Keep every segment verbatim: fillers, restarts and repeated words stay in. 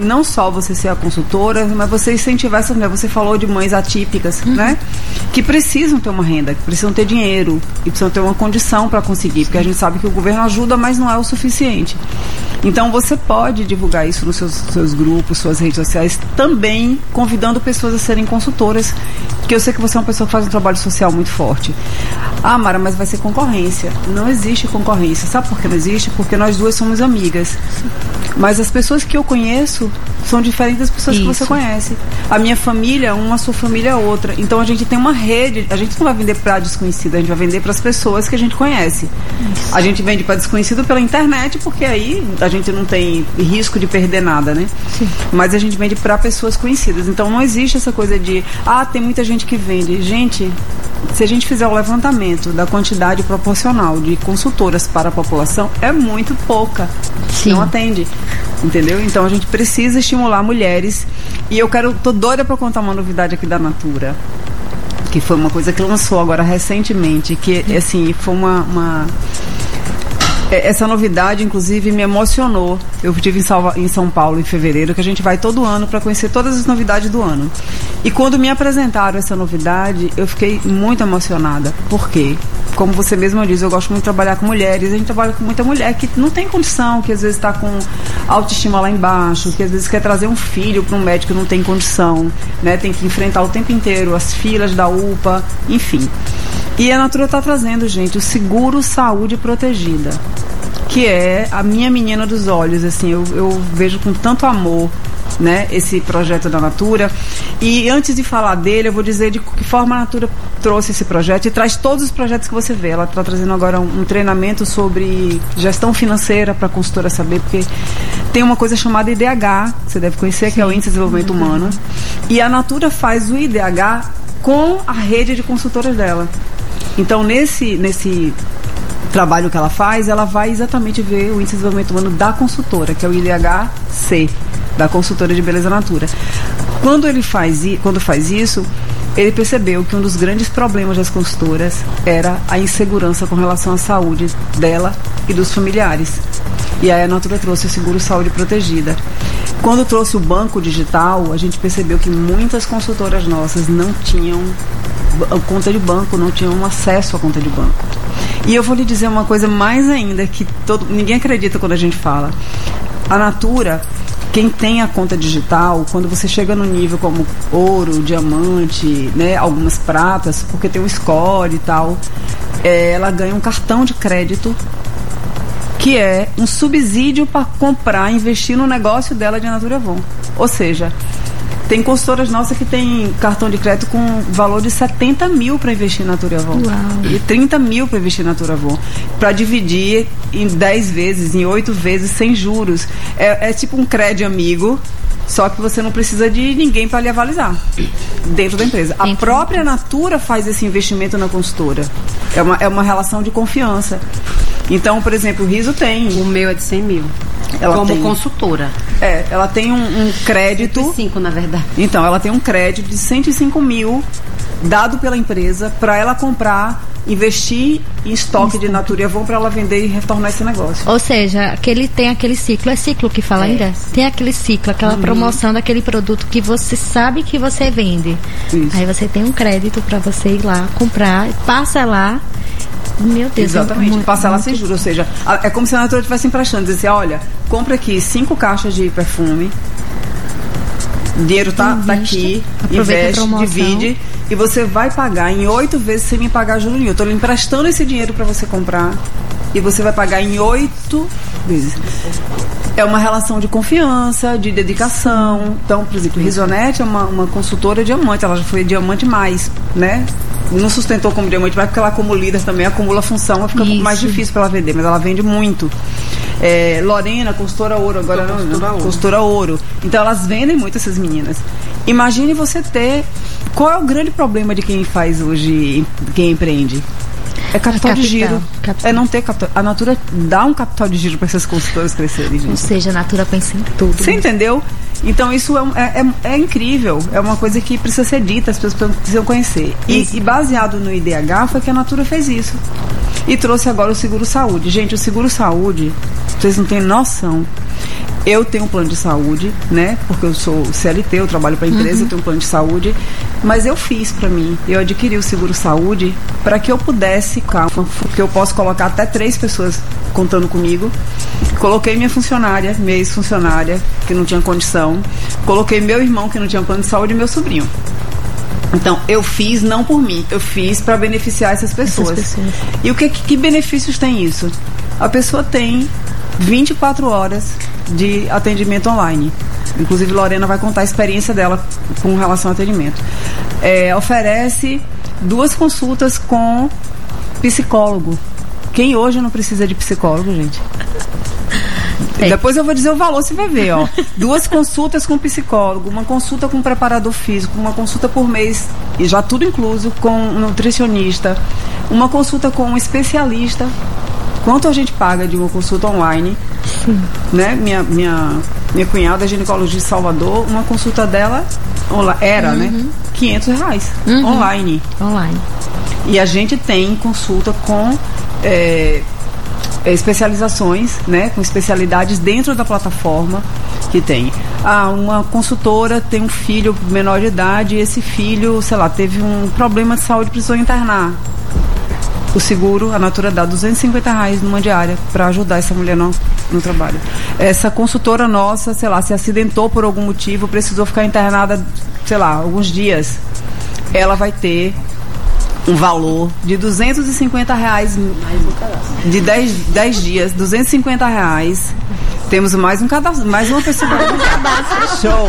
não só você ser a consultora, mas você incentivar essas mulheres. Você falou de mães atípicas, uhum. né? Que precisam ter uma renda, que precisam ter dinheiro e precisam ter uma condição para conseguir, porque a gente sabe que o governo ajuda, mas não é o suficiente. Então você pode divulgar isso nos seus, seus grupos, suas redes sociais, também convidando pessoas a serem consultoras, porque eu sei que você é uma pessoa que faz um trabalho social muito forte. Ah, Mara, mas vai ser concorrência. Não existe concorrência. Sabe por que não existe? Porque nós duas somos amigas. Mas as pessoas que eu conheço são diferentes das pessoas Isso. que você conhece. A minha família, uma, a sua família, outra. Então a gente tem uma rede. A gente não vai vender para desconhecido, a gente vai vender para as pessoas que a gente conhece. Isso. A gente vende para desconhecido pela internet, porque aí a gente não tem risco de perder nada, né? Sim. Mas a gente vende para pessoas conhecidas. Então não existe essa coisa de, ah, tem muita gente que vende. Gente, se a gente fizer o levantamento da quantidade proporcional de consultoras para a população, é muito pouca. Sim. Não atende. Entendeu? Então a gente precisa estimular mulheres. E eu quero, tô doida para contar uma novidade aqui da Natura, que foi uma coisa que lançou agora recentemente, que assim, foi uma, uma... essa novidade, inclusive, me emocionou. Eu estive em, Salva... em São Paulo em fevereiro, que a gente vai todo ano para conhecer todas as novidades do ano. E quando me apresentaram essa novidade, eu fiquei muito emocionada. Por quê? Como você mesma diz, eu gosto muito de trabalhar com mulheres. A gente trabalha com muita mulher que não tem condição, que às vezes está com autoestima lá embaixo, que às vezes quer trazer um filho para um médico que não tem condição, né? Tem que enfrentar o tempo inteiro as filas da U P A, enfim. E a Natura está trazendo, gente, o Seguro Saúde Protegida, que é a minha menina dos olhos, assim, eu, eu vejo com tanto amor, né, esse projeto da Natura. E antes de falar dele, eu vou dizer de que forma a Natura trouxe esse projeto e traz todos os projetos que você vê. Ela está trazendo agora um, um treinamento sobre gestão financeira para a consultora saber, porque tem uma coisa chamada I D H, que você deve conhecer, Sim. que é o Índice de Desenvolvimento Humano, e a Natura faz o I D H com a rede de consultoras dela. Então, nesse, nesse trabalho que ela faz, ela vai exatamente ver o Índice de Desenvolvimento Humano da consultora, que é o I D H C, da consultora de beleza Natura. Quando ele faz, quando faz isso, ele percebeu que um dos grandes problemas das consultoras era a insegurança com relação à saúde dela e dos familiares. E aí a Natura trouxe o Seguro Saúde Protegida. Quando trouxe o banco digital, a gente percebeu que muitas consultoras nossas não tinham conta de banco, não tinham acesso à conta de banco. E eu vou lhe dizer uma coisa mais ainda, que todo, ninguém acredita quando a gente fala. A Natura, quem tem a conta digital, quando você chega no nível como ouro, diamante, né, algumas pratas, porque tem um score e tal, é, ela ganha um cartão de crédito, que é um subsídio para comprar, investir no negócio dela de Natura Von. Ou seja, tem consultoras nossas que tem cartão de crédito com valor de setenta mil para investir na Natura Von. Uau. E trinta mil para investir na Natura Von. Para dividir em dez vezes, em oito vezes, sem juros. É, é tipo um crédito amigo, só que você não precisa de ninguém para lhe avalizar dentro da empresa. A própria Natura faz esse investimento na consultora. É uma, é uma relação de confiança. Então, por exemplo, o Riso tem. O meu é de cem mil. Ela como tem, consultora. É, ela tem um, um crédito. cento e cinco, na verdade. Então, ela tem um crédito de cento e cinco mil dado pela empresa para ela comprar, investir em estoque de Natura Von para ela vender e retornar esse negócio. Ou seja, aquele, tem aquele ciclo, é ciclo que fala é. ainda? Tem aquele ciclo, aquela uhum. promoção daquele produto que você sabe que você vende. Isso. Aí você tem um crédito para você ir lá comprar, passa lá. Meu Deus. Exatamente, muito, passa lá sem juros, ou seja, é como se a Natura estivesse emprestando, dizer assim, olha, compra aqui cinco caixas de perfume, o dinheiro tá, tá aqui, investe, divide, e você vai pagar em oito vezes sem me pagar juro nenhum. Eu tô lhe emprestando esse dinheiro para você comprar e você vai pagar em oito vezes. É uma relação de confiança, de dedicação. Então, por exemplo, Risonete é uma, uma consultora diamante, ela já foi diamante mais, né? Não sustentou como diamante mais porque ela, como líder, também acumula função, fica um pouco mais difícil para ela vender, mas ela vende muito. É, Lorena, consultora ouro, agora não, consultora, não, ouro. consultora ouro. Então elas vendem muito, essas meninas. Imagine você ter. Qual é o grande problema de quem faz hoje, quem empreende? É capital, capital de giro. Capital. É não ter capital. A Natura dá um capital de giro para essas consultoras crescerem. Gente. Ou seja, a Natura pensa em tudo. Você né? entendeu? Então isso é, é, é incrível. É uma coisa que precisa ser dita, as pessoas precisam conhecer. E, e baseado no I D H foi que a Natura fez isso. E trouxe agora o Seguro Saúde. Gente, o Seguro Saúde, vocês não têm noção. Eu tenho um plano de saúde, né? Porque eu sou C L T, eu trabalho para a empresa, uhum. eu tenho um plano de saúde. Mas eu fiz para mim. Eu adquiri o seguro saúde para que eu pudesse, porque eu posso colocar até três pessoas contando comigo. Coloquei minha funcionária, minha ex-funcionária, que não tinha condição. Coloquei meu irmão, que não tinha plano de saúde, e meu sobrinho. Então, eu fiz não por mim, eu fiz para beneficiar essas pessoas. essas pessoas. E o que, que benefícios tem isso? A pessoa tem vinte e quatro horas de atendimento online. Inclusive, Lorena vai contar a experiência dela com relação ao atendimento. É, oferece duas consultas com psicólogo. Quem hoje não precisa de psicólogo, gente? É. Depois eu vou dizer o valor, você vai ver, ó. Duas consultas com psicólogo, uma consulta com preparador físico, uma consulta por mês, e já tudo incluso, com um nutricionista, uma consulta com um especialista. Quanto a gente paga de uma consulta online? Sim. Né? Minha, minha, minha cunhada é ginecologista de Salvador, uma consulta dela era, uhum. né? quinhentos reais uhum. online. Online. E a gente tem consulta com é, especializações, né? Com especialidades dentro da plataforma que tem. Ah, uma consultora tem um filho menor de idade e esse filho, sei lá, teve um problema de saúde e precisou internar. O seguro, a Natura dá duzentos e cinquenta reais numa diária para ajudar essa mulher no, no trabalho. Essa consultora nossa, sei lá, se acidentou por algum motivo, precisou ficar internada, sei lá, alguns dias, ela vai ter um valor de duzentos e cinquenta reais de dez dias, duzentos e cinquenta reais. Temos mais um cadastro, mais uma pessoa. Show!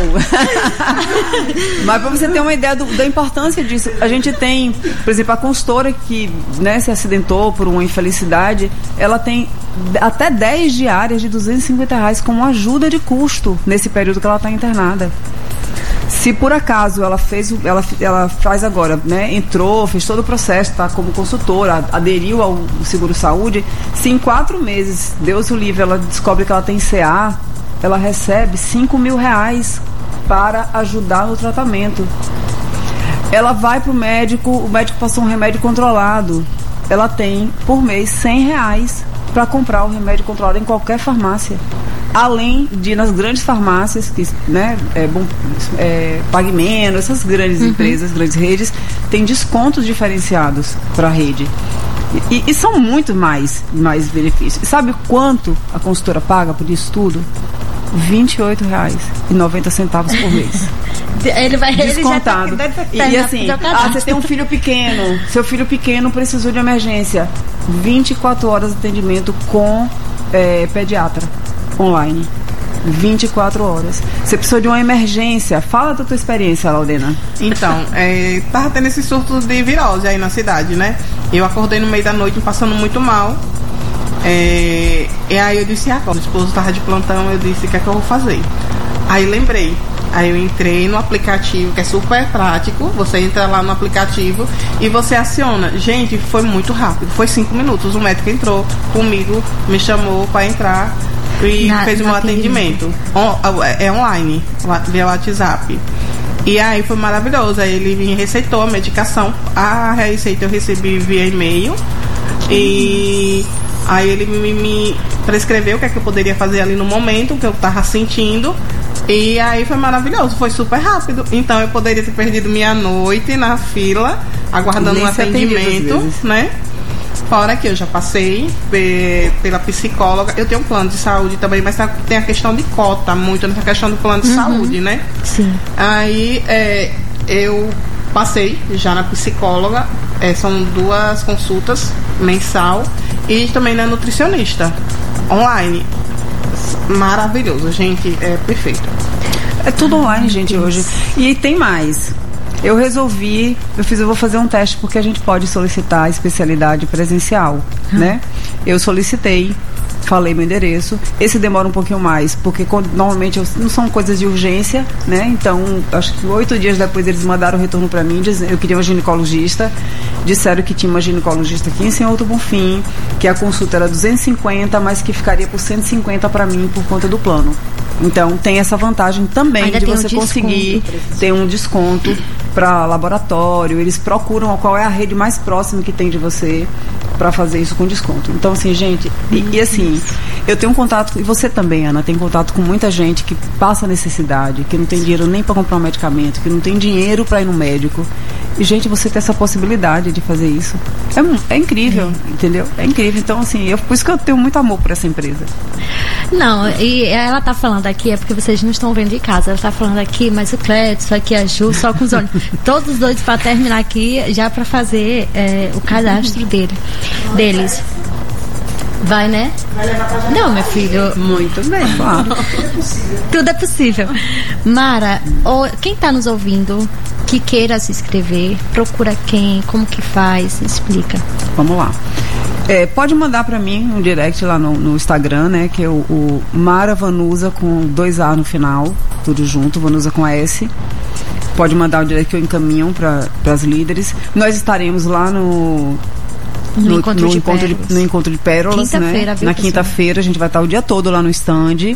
Mas para você ter uma ideia do, da importância disso, a gente tem, por exemplo, a consultora que, né, se acidentou por uma infelicidade, ela tem até dez diárias de duzentos e cinquenta reais como ajuda de custo nesse período que ela está internada. Se por acaso ela fez, ela, ela faz agora, né, entrou, fez todo o processo, tá como consultora, aderiu ao seguro saúde, se em quatro meses, Deus o livre, ela descobre que ela tem C A, ela recebe cinco mil reais para ajudar no tratamento. Ela vai para o médico, o médico passou um remédio controlado, ela tem por mês cem reais para comprar o remédio controlado em qualquer farmácia. Além de ir nas grandes farmácias, que, né, é, bom, é, Pague Menos, essas grandes uhum. empresas, grandes redes, tem descontos diferenciados para a rede. E, e são muito mais, mais benefícios. E sabe quanto a consultora paga por isso tudo? vinte e oito reais e noventa centavos por mês. Ele vai descontado. Ele já tá, e, e assim, ah, você tem um filho pequeno, seu filho pequeno precisou de emergência. vinte e quatro horas de atendimento com é, pediatra online. vinte e quatro horas. Você precisou de uma emergência. Fala da tua experiência, Laudena. Então, é, tava tendo esse surto de virose aí na cidade, né? Eu acordei no meio da noite passando muito mal. É, e aí eu disse, agora, o esposo estava de plantão, eu disse, o que é que eu vou fazer? Aí lembrei, aí eu entrei no aplicativo, que é super prático, você entra lá no aplicativo e você aciona. Gente, foi muito rápido, foi cinco minutos, o médico entrou comigo, me chamou para entrar e na, fez o meu atendimento. On, é online, via WhatsApp. E aí foi maravilhoso, aí ele me receitou a medicação, a receita eu recebi via e-mail e... Aí ele me, me prescreveu o que é que eu poderia fazer ali no momento, o que eu tava sentindo. E aí foi maravilhoso, foi super rápido. Então eu poderia ter perdido minha noite na fila, aguardando um atendimento, né? Fora que eu já passei pe, pela psicóloga. Eu tenho um plano de saúde também, mas tem a questão de cota, muito nessa questão do plano de uhum. saúde, né? Sim. Aí é, eu passei já na psicóloga, é, são duas consultas mensal e também na nutricionista online. Maravilhoso, gente, é perfeito. É tudo online, gente, hoje. E tem mais. Eu resolvi, eu fiz, eu vou fazer um teste porque a gente pode solicitar a especialidade presencial, hum. né? Eu solicitei, falei meu endereço. Esse demora um pouquinho mais, porque quando, normalmente eu, não são coisas de urgência, né? Então, acho que oito dias depois eles mandaram o retorno para mim, dizendo, eu queria uma ginecologista, disseram que tinha uma ginecologista aqui em Senhor do Bonfim, que a consulta era duzentos e cinquenta, mas que ficaria por cento e cinquenta para mim por conta do plano. Então, tem essa vantagem também ainda de você um conseguir ter um desconto para laboratório. Eles procuram qual é a rede mais próxima que tem de você. para fazer isso com desconto. Então, assim, gente, e, e assim, eu tenho um contato, e você também, Ana, tem contato com muita gente que passa necessidade, que não tem dinheiro nem para comprar um medicamento, que não tem dinheiro para ir no médico. E, gente, você ter essa possibilidade de fazer isso é, é incrível, é. entendeu? É incrível. Então, assim, eu, por isso que eu tenho muito amor por essa empresa. Não, e ela tá falando aqui, é porque vocês não estão vendo em casa, ela tá falando aqui, mas o Clédson, aqui a Ju, só com os olhos. Todos dois para terminar aqui, já para fazer é, o cadastro dele, deles. Vai, né? Vai levar pra gente. Não, meu filho. Muito bem. Claro. Tudo é possível. Tudo é possível. Mara, ó, quem está nos ouvindo, que queira se inscrever, procura quem, como que faz, explica. Vamos lá. É, pode mandar para mim um direct lá no, no Instagram, né? Que é o, o Mara Vanusa com dois A no final, tudo junto, Vanusa com S. Pode mandar o direct que eu encaminho para as líderes. Nós estaremos lá no... No, no, encontro, no, de encontro, de, no encontro de pérolas, quinta-feira, né? Na quinta-feira a gente vai estar o dia todo lá no stand,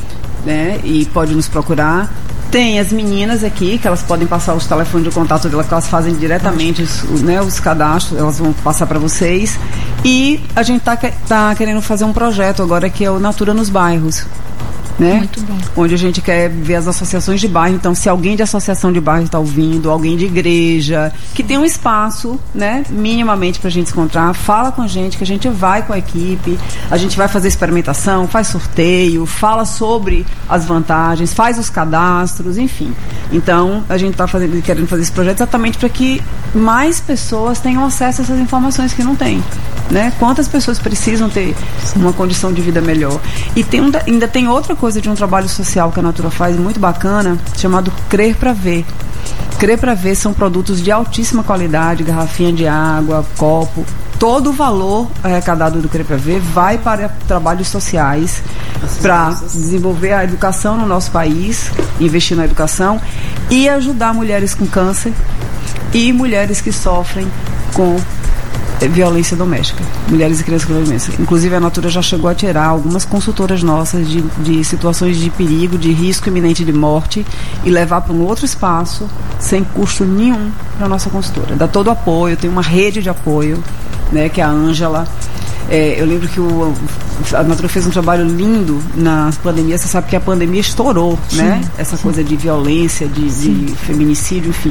né? E pode nos procurar. Tem as meninas aqui, que elas podem passar os telefones de contato delas, que elas fazem diretamente os, né, os cadastros, elas vão passar para vocês. E a gente tá, tá querendo fazer um projeto agora que é o Natura nos Bairros. Né? Muito bom. Onde a gente quer ver as associações de bairro. Então, se alguém de associação de bairro está ouvindo, alguém de igreja, que tem um espaço, né, minimamente para a gente se encontrar, fala com a gente, que a gente vai com a equipe, a gente vai fazer experimentação, faz sorteio, fala sobre as vantagens, faz os cadastros, enfim. Então, a gente está querendo fazer esse projeto exatamente para que mais pessoas tenham acesso a essas informações que não têm. Né? Quantas pessoas precisam ter uma condição de vida melhor? E tem um, ainda tem outra coisa de um trabalho social que a Natura faz muito bacana, chamado Crer para Ver. Crer para Ver são produtos de altíssima qualidade, garrafinha de água, copo. Todo o valor arrecadado do Crer para Ver vai para trabalhos sociais, para desenvolver a educação no nosso país, investir na educação e ajudar mulheres com câncer e mulheres que sofrem com violência doméstica, mulheres e crianças com violência. Inclusive a Natura já chegou a tirar algumas consultoras nossas de, de situações de perigo, de risco iminente de morte e levar para um outro espaço sem custo nenhum para a nossa consultora. Dá todo o apoio, tem uma rede de apoio, né, que é a Ângela. É, eu lembro que o, a Natura fez um trabalho lindo na pandemia. Você sabe que a pandemia estourou, sim, né? Essa sim. coisa de violência, de, de feminicídio, enfim.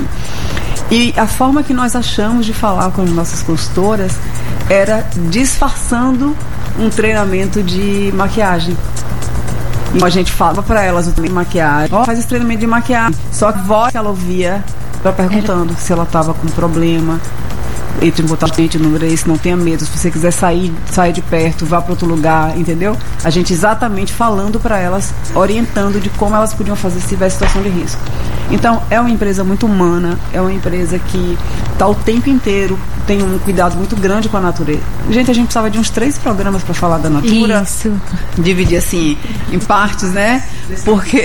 E a forma que nós achamos de falar com as nossas consultoras era disfarçando um treinamento de maquiagem. Então a gente falava para elas o treinamento de maquiagem, oh, faz esse treinamento de maquiagem. Só que a voz que ela ouvia estava perguntando era... se ela estava com problema. Entre em contato, gente, o número é esse, não tenha medo. Se você quiser sair, saia de perto, vá para outro lugar, entendeu? A gente exatamente falando para elas, orientando de como elas podiam fazer se tiver situação de risco. Então, é uma empresa muito humana, é uma empresa que está o tempo inteiro, tem um cuidado muito grande com a natureza. Gente, a gente precisava de uns três programas para falar da Natura. Isso. Dividir assim, em partes, né? Porque,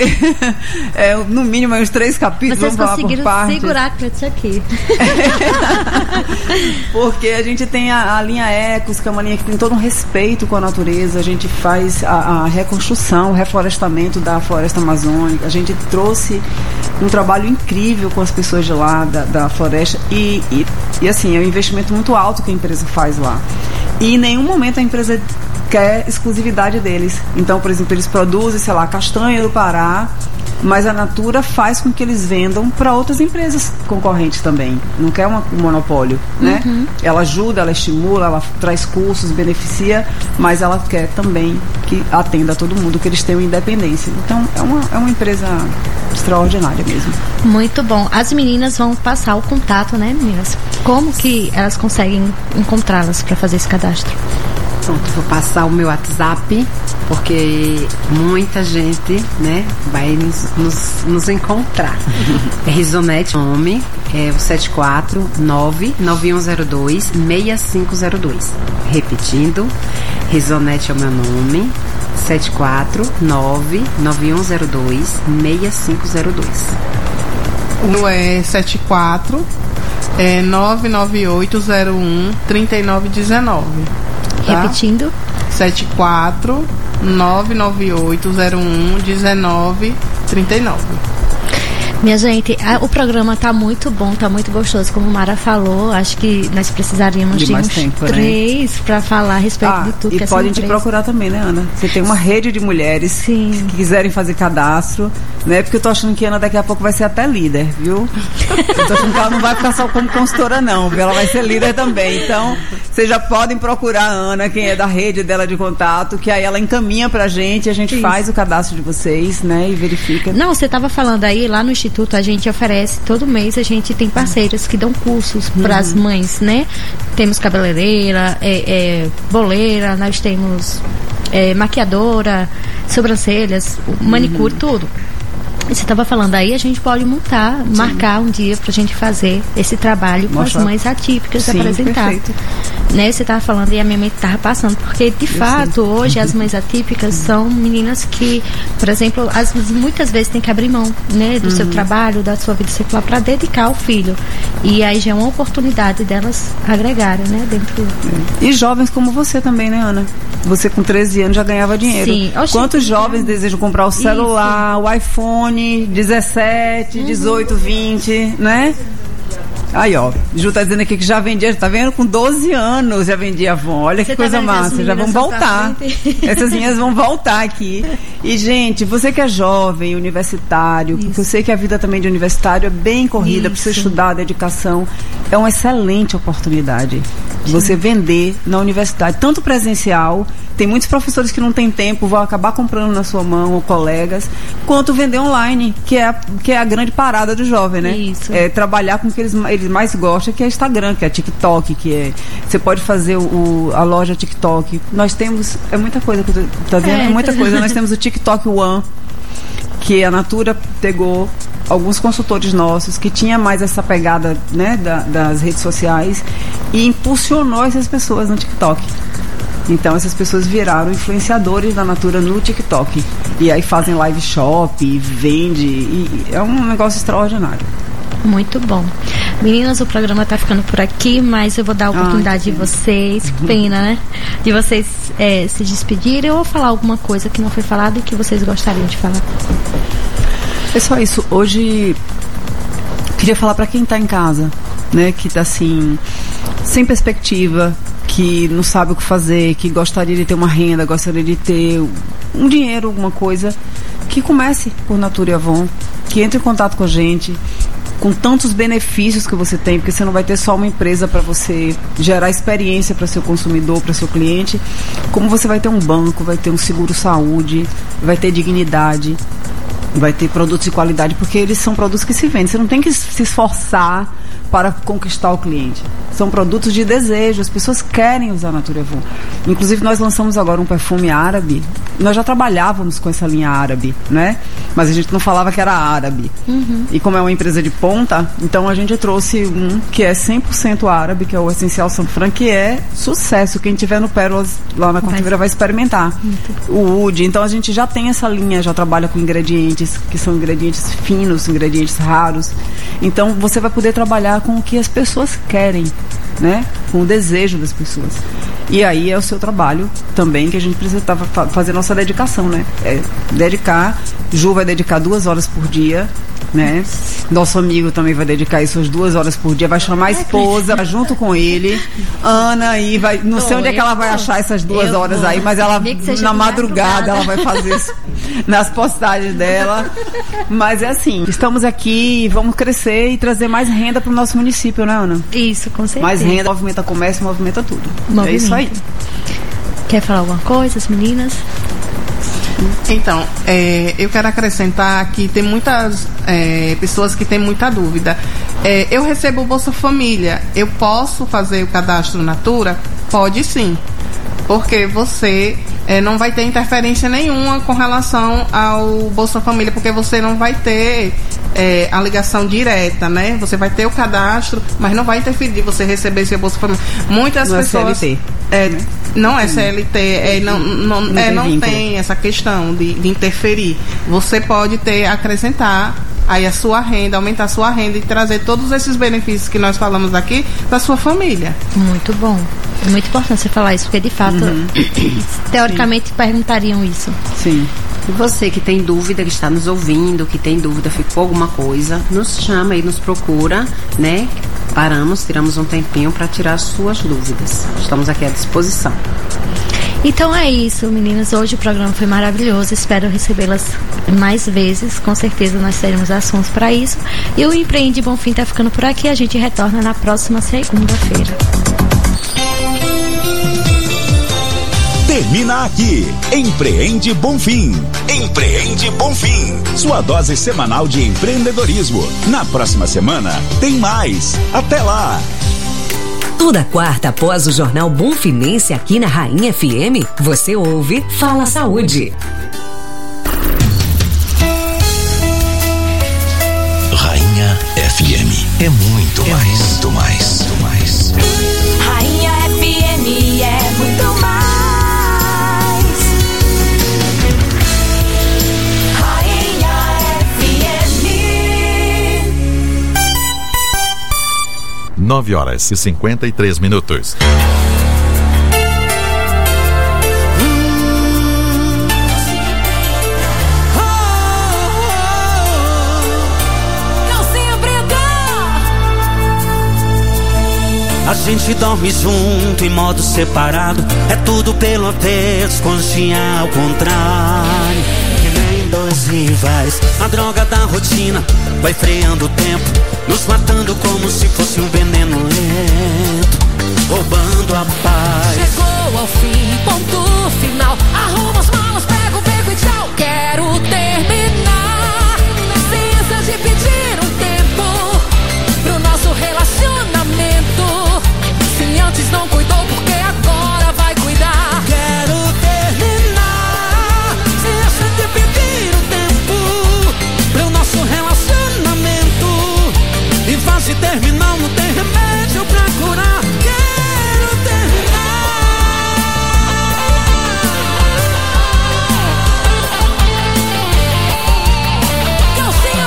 é, no mínimo, uns três capítulos, vocês vamos falar por partes. Segurar isso aqui. Porque a gente tem a, a linha Ecos, que é uma linha que tem todo um respeito com a natureza. A gente faz a, a reconstrução, o reflorestamento da floresta amazônica. A gente trouxe um trabalho incrível com as pessoas de lá, da, da floresta. E, e, e assim, é um investimento muito alto que a empresa faz lá. E em nenhum momento a empresa quer exclusividade deles. Então, por exemplo, eles produzem, sei lá, castanha do Pará, mas a Natura faz com que eles vendam para outras empresas concorrentes também. Não quer uma, um monopólio, né? Uhum. Ela ajuda, ela estimula, ela traz cursos, beneficia, mas ela quer também que atenda a todo mundo, que eles tenham independência. Então, é uma, é uma empresa extraordinária mesmo. Muito bom. As meninas vão passar o contato, né, meninas? Como que elas conseguem encontrá-las para fazer esse cadastro? Pronto, vou passar o meu WhatsApp, porque muita gente, né, vai nos, nos, nos encontrar. É Risonete, nome, é o sete quatro nove nove um zero dois seis cinco zero dois. Repetindo, Risonete é o meu nome, sete quatro nove nove um zero dois seis cinco zero dois. O meu é sete quatro nove nove oito zero um três nove um nove. Tá? Repetindo. sete quatro nove nove oito zero um um nove três nove. Minha gente, a, o programa tá muito bom, tá muito gostoso, como Mara falou. Acho que nós precisaríamos de, de uns tempo, três, né? Para falar a respeito ah, de tudo e que é podem te procurar também, né, Ana? Você tem uma rede de mulheres Sim. que quiserem fazer cadastro, né? Porque eu tô achando que a Ana daqui a pouco vai ser até líder, viu? Eu tô achando que ela não vai ficar só como consultora, não, viu? Ela vai ser líder também. Então, vocês já podem procurar a Ana, quem é da rede dela de contato, que aí ela encaminha pra gente, a gente Isso. faz o cadastro de vocês, né? E verifica. Não, você tava falando aí, lá no Instituto a gente oferece, todo mês a gente tem parceiras que dão cursos uhum. para as mães, né? Temos cabeleireira, é, é, boleira, nós temos é, maquiadora, sobrancelhas, manicure, uhum. tudo. Você estava falando aí, a gente pode montar, Sim. marcar um dia para a gente fazer esse trabalho com Mostra. as mães atípicas, Sim, apresentar. Perfeito. Né, você estava falando e a minha mente estava passando, porque de Eu fato, sei. hoje as mães atípicas são meninas que, por exemplo, as, muitas vezes tem que abrir mão, né, do uhum. seu trabalho, da sua vida secular para dedicar ao filho. E aí já é uma oportunidade delas agregarem, né, dentro. É. E jovens como você também, né, Ana? Você com treze anos já ganhava dinheiro. Sim. Oxi, Quantos jovens desejam comprar o celular, Isso. o iPhone dezessete, uhum. dezoito, vinte, né? Aí, ó, Ju tá dizendo aqui que já vendia, tá vendo? Com doze anos já vendia Avon. Olha você que coisa tá massa, já vão voltar. Essas minhas vão voltar aqui. E, gente, você que é jovem, universitário, Isso. porque eu sei que a vida também de universitário é bem corrida, precisa estudar, dedicação. É uma excelente oportunidade Sim. você vender na universidade, tanto presencial, tem muitos professores que não têm tempo, vão acabar comprando na sua mão, ou colegas, quanto vender online, que é, que é a grande parada do jovem, né? Isso. É trabalhar com o que eles, eles mais gostam, que é Instagram, que é TikTok, que é... Você pode fazer o, a loja TikTok. Nós temos... É muita coisa, tá vendo? É, é muita coisa. Nós temos o TikTok One, que a Natura pegou alguns consultores nossos que tinha mais essa pegada, né, da, das redes sociais e impulsionou essas pessoas no TikTok. Então essas pessoas viraram influenciadores da Natura no TikTok. E aí fazem live shop, vende, e é um negócio extraordinário. Muito bom. Meninas, o programa tá ficando por aqui, mas eu vou dar a oportunidade Ai, de vocês, uhum. pena, né? De vocês é, se despedirem ou falar alguma coisa que não foi falada e que vocês gostariam de falar. É só isso. Hoje queria falar para quem tá em casa, né? Que tá assim, sem perspectiva, que não sabe o que fazer, que gostaria de ter uma renda, gostaria de ter um dinheiro, alguma coisa, que comece por Natura e Avon, que entre em contato com a gente, com tantos benefícios que você tem, porque você não vai ter só uma empresa para você gerar experiência para seu consumidor, para seu cliente, como você vai ter um banco, vai ter um seguro saúde, vai ter dignidade, vai ter produtos de qualidade, porque eles são produtos que se vendem. Você não tem que se esforçar para conquistar o cliente. São produtos de desejo, as pessoas querem usar Natura e Avon. Inclusive, nós lançamos agora um perfume árabe. Nós já trabalhávamos com essa linha árabe, né? Mas a gente não falava que era árabe. Uhum. E como é uma empresa de ponta, então a gente trouxe um que é cem por cento árabe, que é o Essencial Sanfran, que é sucesso. Quem tiver no Pérolas, lá na Cortiveira, vai experimentar. Muito. O Wood. Então a gente já tem essa linha, já trabalha com ingredientes que são ingredientes finos, ingredientes raros. Então você vai poder trabalhar com o que as pessoas querem, né? Com o desejo das pessoas. E aí é o seu trabalho também, que a gente precisa fazer nossa dedicação, né? É dedicar. Ju vai dedicar duas horas por dia, né? Nosso amigo também vai dedicar isso as duas horas por dia, vai chamar a esposa junto com ele. Ana aí vai, não sei onde é que ela vai achar essas duas horas aí, mas ela na madrugada ela vai fazer isso nas postagens dela. Mas é assim, estamos aqui e vamos crescer e trazer mais renda para o nosso município, né, Ana? Isso, com certeza. Mais renda, movimenta comércio, movimenta tudo. Movimento. É isso aí. Quer falar alguma coisa, as meninas? Então, é, eu quero acrescentar que tem muitas é, pessoas que têm muita dúvida. É, eu recebo o Bolsa Família, eu posso fazer o cadastro Natura? Pode sim, porque você é, não vai ter interferência nenhuma com relação ao Bolsa Família, porque você não vai ter é, a ligação direta, né? Você vai ter o cadastro, mas não vai interferir de você receber seu Bolsa Família. Muitas não pessoas... É C L T. É, né? Não é C L T, é, não, não, não, é, não tem essa questão de, de interferir. Você pode ter, acrescentar aí a sua renda, aumentar a sua renda e trazer todos esses benefícios que nós falamos aqui para sua família. Muito bom. É muito importante você falar isso, porque de fato, uhum. teoricamente, Sim. perguntariam isso. Sim. E você que tem dúvida, que está nos ouvindo, que tem dúvida, ficou alguma coisa, nos chama e nos procura, né? Paramos, tiramos um tempinho para tirar as suas dúvidas. Estamos aqui à disposição. Então é isso, meninas. Hoje o programa foi maravilhoso. Espero recebê-las mais vezes. Com certeza nós teremos assuntos para isso. E o Empreende Bonfim está ficando por aqui. A gente retorna na próxima segunda-feira. Termina aqui, Empreende Bonfim. Empreende Bonfim, sua dose semanal de empreendedorismo. Na próxima semana tem mais. Até lá! Toda quarta após o Jornal Bonfinense aqui na Rainha F M, você ouve Fala Saúde. Rainha F M é muito é mais, muito mais, muito mais. Rainha F M é muito mais. nove horas e cinquenta e três minutos. A gente dorme junto em modo separado. É tudo pelo avesso, conchinha ao contrário. Que nem dois rivais. A droga da rotina vai freando o tempo, nos matando como se fosse um veneno lento, roubando a paz. Chegou ao fim, ponto final. Arruma as malas, pega o beco e tchau. Quero terminar, sem essa de pedir um tempo pro nosso relacionamento. Se antes não cuidou, porque agora vai cuidar. Quero terminar, sem essa de pedir um tempo pro nosso relacionamento. Em fase terminal não tem remédio pra curar. Quero terminar. Calcinha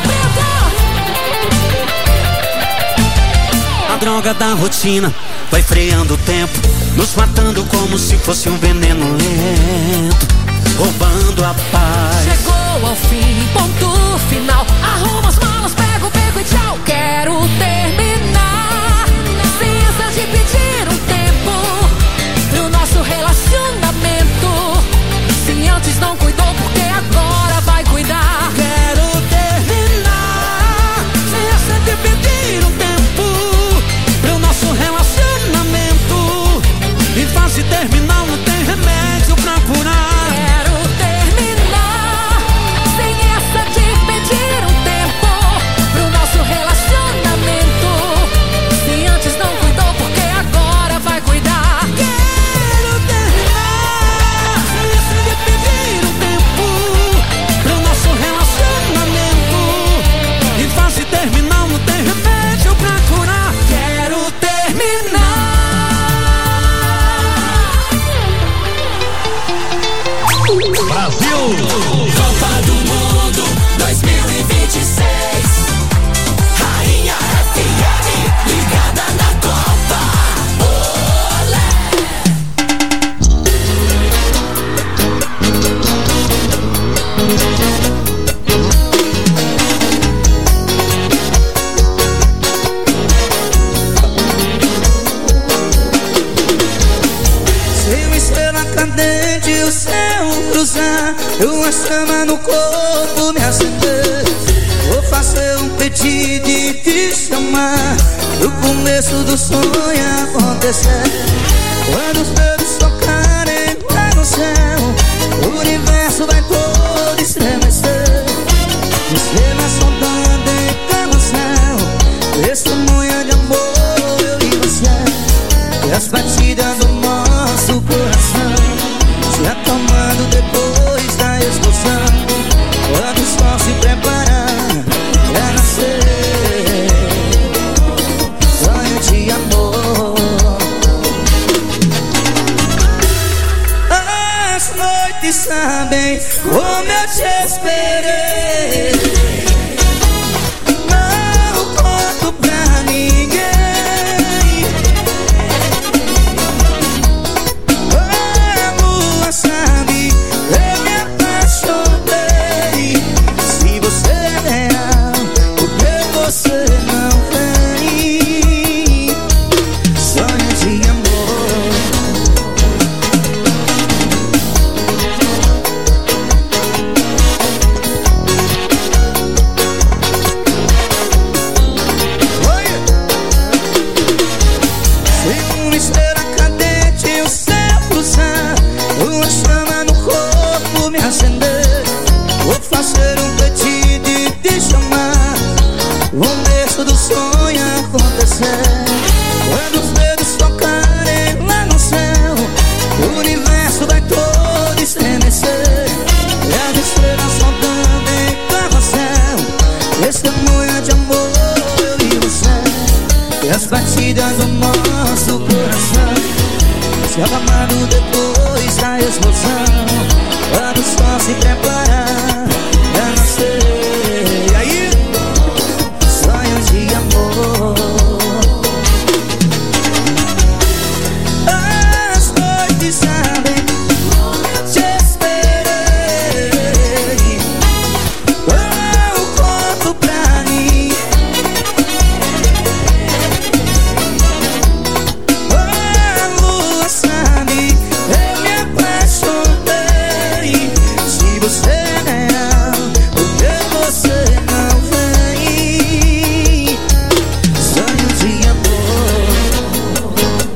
preta. A droga da rotina vai freando o tempo, nos matando como se fosse um veneno lento, roubando a paz. Chegou ao fim, ponto final. Arruma as malas, pega o beco e tchau. Quero terminar, sem essa de pedir um tempo pro nosso relacionamento. Se antes não cuidou, porque agora vai cuidar. Quero terminar, sem essa de pedir um tempo pro nosso relacionamento. Em fase terminal não tem remédio pra curar. Quero terminar, sem essa de pedir um tempo pro nosso relacionamento. Se antes não cuidou, porque agora vai cuidar. Quero terminar, sem essa de pedir um tempo pro nosso relacionamento. Em fase terminal não tem remédio pra curar. Quero terminar. Brasil! Copa do Mundo dois mil e vinte e seis. Rainha F M, ligada na Copa. Olé! Se uma estrela cadente o céu cruzar, uma chama no corpo me acender, vou fazer um pedido e te chamar pro começo do sonho acontecer. Quando os dedos tocarem lá no céu, o universo vai todo estremecer. Estrelas sondando em carrossel, testemunha de amor, eu e você. E as batidas do nosso coração se acalmando depois da explosão, quando o sol se preparar pra nascer. Sonho de amor. As noites sabem começo do sonho acontecer. Quando os dedos tocarem lá no céu, o universo vai todo estremecer. E as estrelas soltando em carrossel, testemunha de amor, eu e você. E as batidas do nosso coração se acalmando depois da explosão, quando o sol se preparar pra nascer. E aí? Sonhos de amor. As noites sabem, te esperei. Oh, conto pra mim. Oh, a lua sabe, eu me apaixonei. Se você é real, por que você não vem? Sonhos de amor.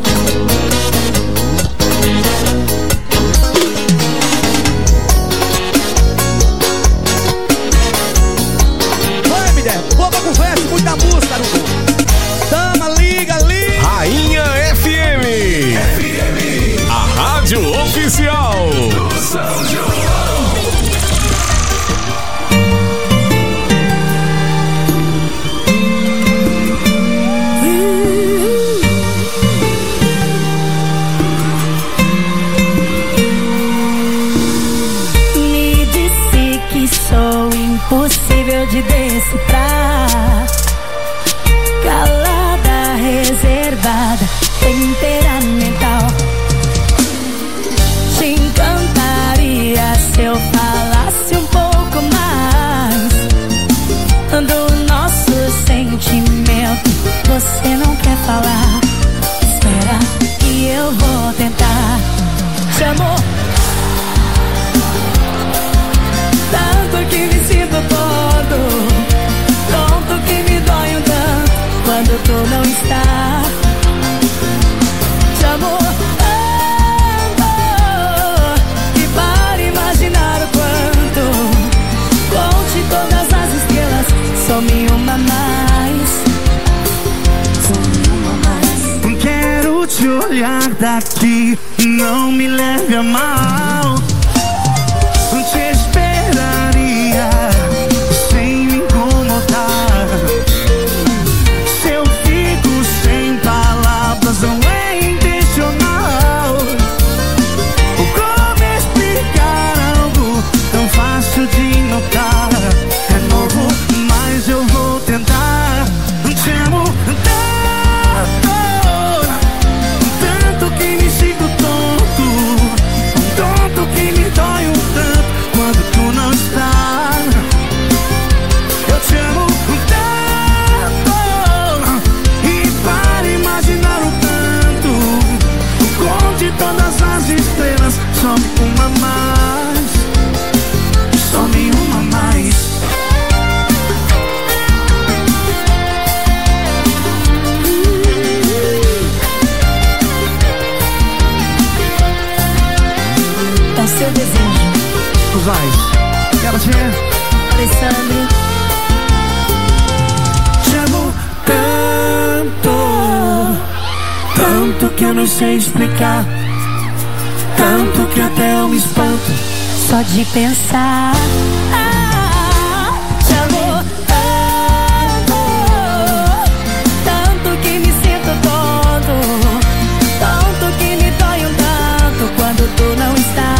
Vai, me der, boa conversa, muita música, Arucu. Dama, liga, liga. Rainha F M. F M. A rádio oficial do São João. Me disse que sou impossível de decifrar. Calada, reservada, temperamental. Te encantaria se eu falasse um pouco mais do nosso sentimento. Você não quer falar? Espera que eu vou tentar. Te amo tanto que me sinto todo, tonto que me dói um tanto quando tu não está. Te amo tanto que para imaginar o quanto, conte todas as estrelas, some uma mais, some uma mais. Quero te olhar daqui, não me leve a mal. Te esperaria sem me incomodar. Se eu fico sem palavras, não é intencional. Como explicar algo tão fácil de notar? É novo, mas eu vou tentar. Te amo tanto, tanto que me sinto tonto, tonto que me dói um tanto quando tu não está. Eu te amo tanto, e para imaginar o tanto, conte todas as estrelas, some uma mais, some uma mais. É o seu desejo. Vai, quero te ver. Alessandro. Te amo tanto, tanto que eu não sei explicar, tanto que até eu me espanto Só de pensar. Ah, te amo tanto, tanto que me sinto todo, tanto que me dói um tanto quando tu não está.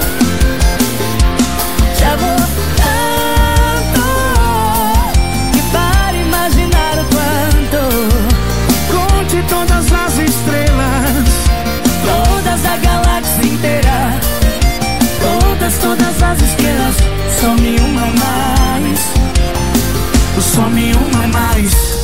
Te amo tanto que para imaginar o quanto, conte todas as estrelas, todas a galáxia inteira, todas, todas as estrelas, some uma mais, some uma mais.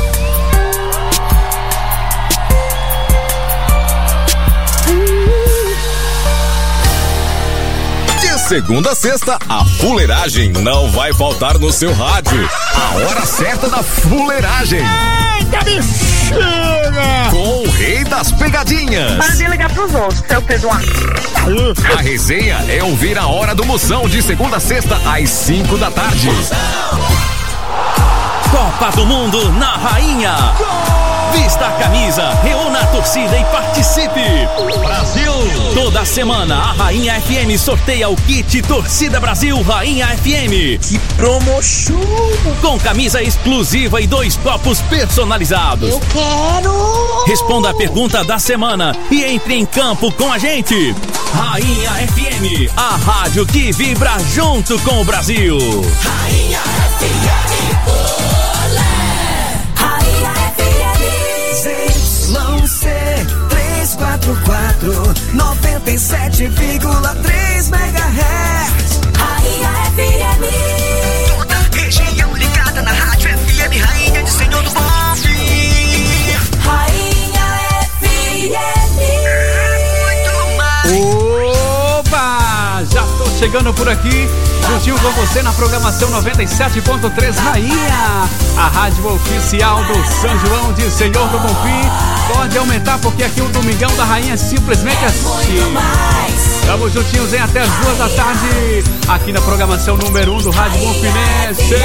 De segunda a sexta, a fuleiragem não vai faltar no seu rádio. A hora certa da fuleiragem. Eita, bexiga! Com o rei das pegadinhas. Para de ligar pros outros, seu Pedro. A resenha é ouvir a hora do Moção de segunda a sexta às cinco da tarde. Top Copa do Mundo na Rainha. Vista a camisa, reúna a torcida e participe. Brasil! Toda semana a Rainha F M sorteia o kit Torcida Brasil Rainha F M. Que promoção! Com camisa exclusiva e dois copos personalizados. Eu quero! Responda a pergunta da semana e entre em campo com a gente. Rainha F M, a rádio que vibra junto com o Brasil. Rainha F M, olé! Rainha F M, Z C trezentos e quarenta e quatro, noventa e sete vírgula três megahertz. Rainha F M. Toda a região ligada na rádio F M, Rainha de Senhor do Bom Fim. Rainha F M. Muito mais. Opa! Já tô chegando por aqui, juntinho com você na programação noventa e sete ponto três Rainha, a rádio oficial do São João de Senhor do Bonfim. Pode aumentar porque aqui o Domingão da Rainha é simplesmente assim. Estamos juntinhos em até as duas da tarde, aqui na programação número um do Rádio Bonfinense.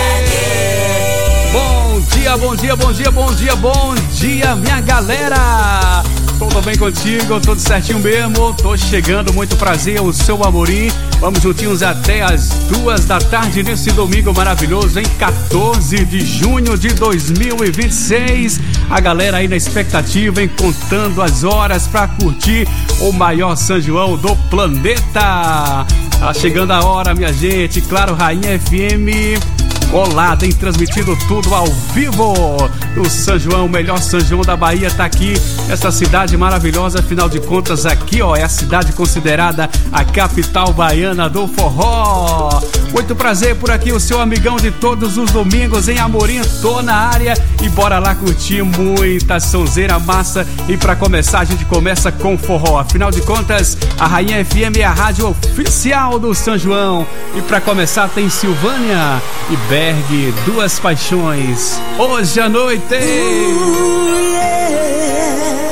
Bom dia, bom dia, bom dia, bom dia, bom dia, minha galera. Tudo bem contigo? Tudo certinho mesmo? Tô chegando, muito prazer, o seu Amorim. Vamos juntinhos até as duas da tarde nesse domingo maravilhoso, em quatorze de junho de dois mil e vinte e seis. A galera aí na expectativa, hein, contando as horas pra curtir o maior São João do planeta. Tá chegando a hora, minha gente. Claro, Rainha F M colada, hein, transmitindo tudo ao vivo do São João, o melhor São João da Bahia tá aqui, essa cidade maravilhosa, afinal de contas aqui, ó, é a cidade considerada a capital baiana do forró. Muito prazer por aqui, o seu amigão de todos os domingos em Amorim, tô na área e bora lá curtir muita sonzeira massa. E pra começar, a gente começa com forró, afinal de contas a Rainha F M é a rádio oficial do São João. E pra começar tem Silvânia e Berg, Duas Paixões, hoje à noite. Uh, yeah.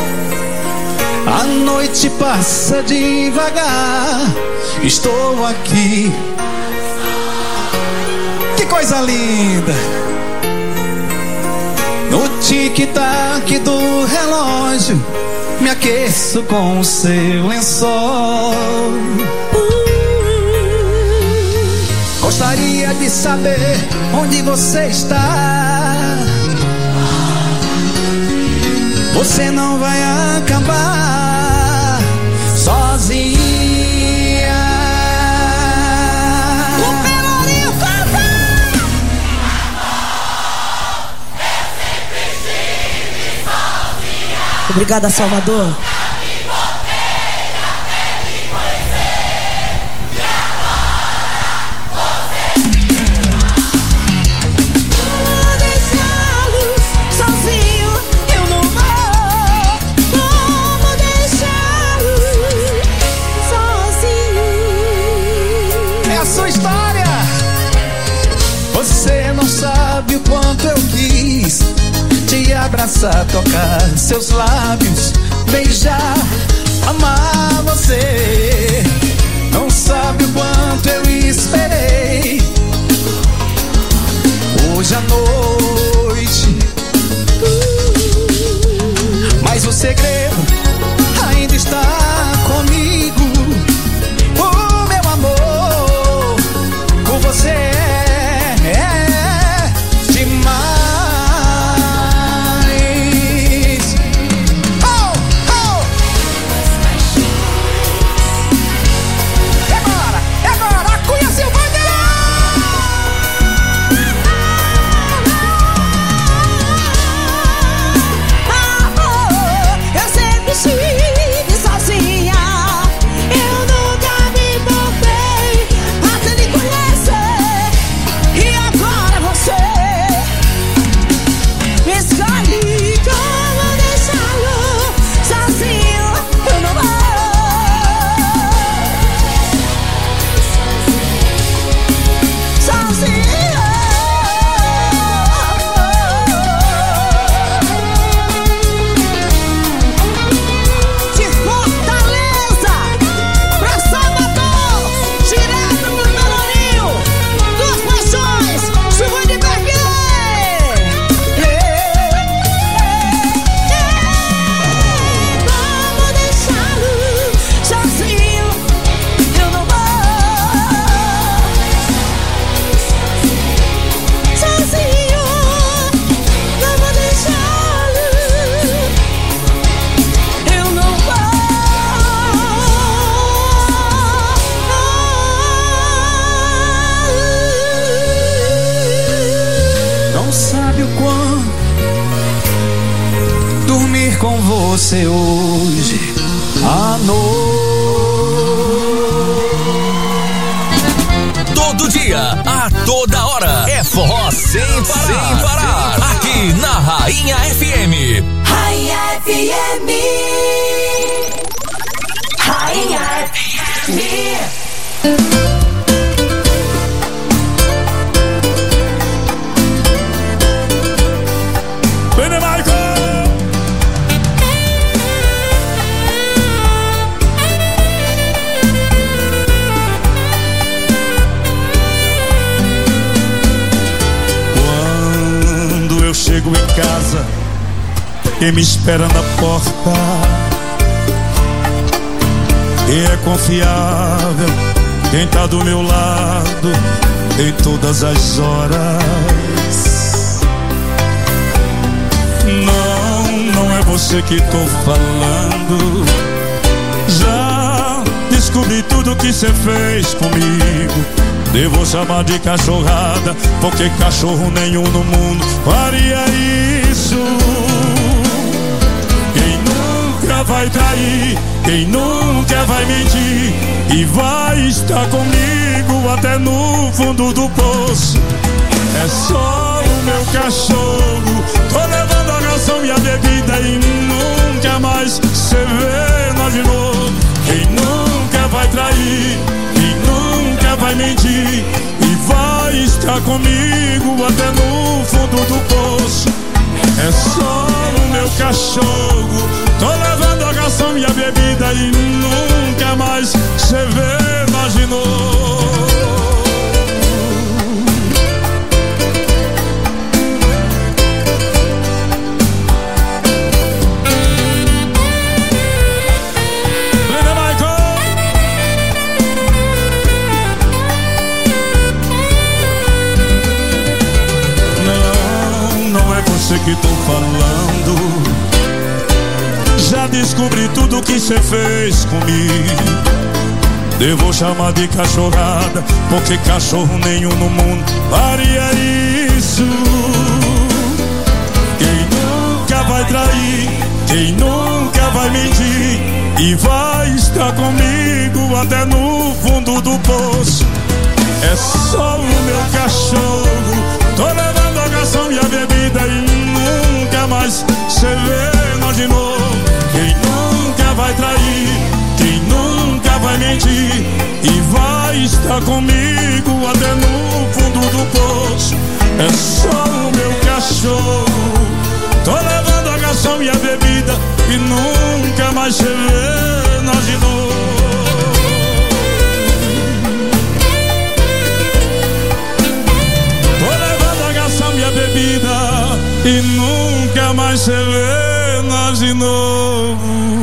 A noite passa devagar, estou aqui. Que coisa linda! No tic-tac do relógio, me aqueço com o seu lençol. Gostaria de saber onde você está. Você não vai acabar sozinha. O Pelourinho canta! Obrigada, Salvador. O quanto eu quis te abraçar, tocar seus lábios, beijar, amar você. Não sabe o quanto eu esperei. Hoje à noite, mas o segredo ainda está comigo. O meu amor por você é demais. Oh, oh. É agora, é agora, a Cunha Silvânia! não sabe o quanto dormir com você hoje à noite. Todo dia, a toda hora, é forró sem parar, sem parar. Aqui na Rainha F M. Rainha F M. Rainha F M. Chego em casa, quem me espera na porta, quem é confiável, quem tá do meu lado em todas as horas. Não, não é você que tô falando. Já descobri tudo que cê fez comigo. Devo chamar de cachorrada, porque cachorro nenhum no mundo faria isso. Quem nunca vai trair, quem nunca vai mentir, e vai estar comigo até no fundo do poço, é só o meu cachorro. Tô levando a ração e a bebida e nunca mais cê vê nós de novo. Quem nunca vai trair, vai mentir, e vai estar comigo até no fundo do poço, é só o meu cachorro. Tô levando a ração e a bebida e nunca mais cê vê nós de novo. Que tô falando, já descobri tudo que cê fez comigo. Devo chamar de cachorrada, porque cachorro nenhum no mundo faria isso. Quem nunca vai trair, quem nunca vai mentir, e vai estar comigo até no fundo do poço, é só o meu cachorro. Tô levando a ração e a bebida e nunca mais cê vê nós de novo. Quem nunca vai trair, quem nunca vai mentir, e vai estar comigo até no fundo do poço, é só o meu cachorro. Tô levando a ração e a bebida e nunca mais cê vê nós de novo. Bebida e nunca mais cê vê nós de novo.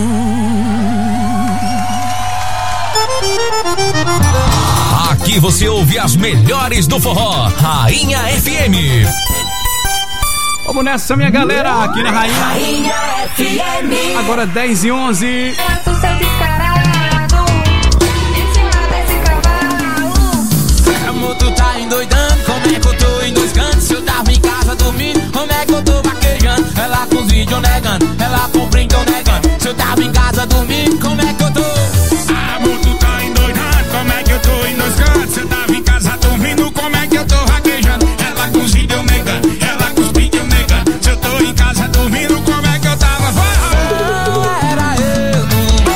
Aqui você ouve as melhores do forró. Rainha F M. Vamos nessa, minha galera, aqui na Rainha. Rainha F M. Agora dez e onze. É tu seu descarado, em cima desse cavalo. Amor, tu tá endoidando, como é que eu tô endoidando? Se eu tava em casa dormindo, como é que eu tô vaquejando? Ela com os vídeos negando, ela com o print negando. Se eu tava em casa dormindo, como é que eu tô? Amor, tu tá endoidando, como é que eu tô endoidando? Se eu tava em casa dormindo, como é que eu tô vaquejando? Ela com os vídeos negando, ela com os vídeos negando. Se eu tô em casa dormindo, como é que eu tava? Era eu,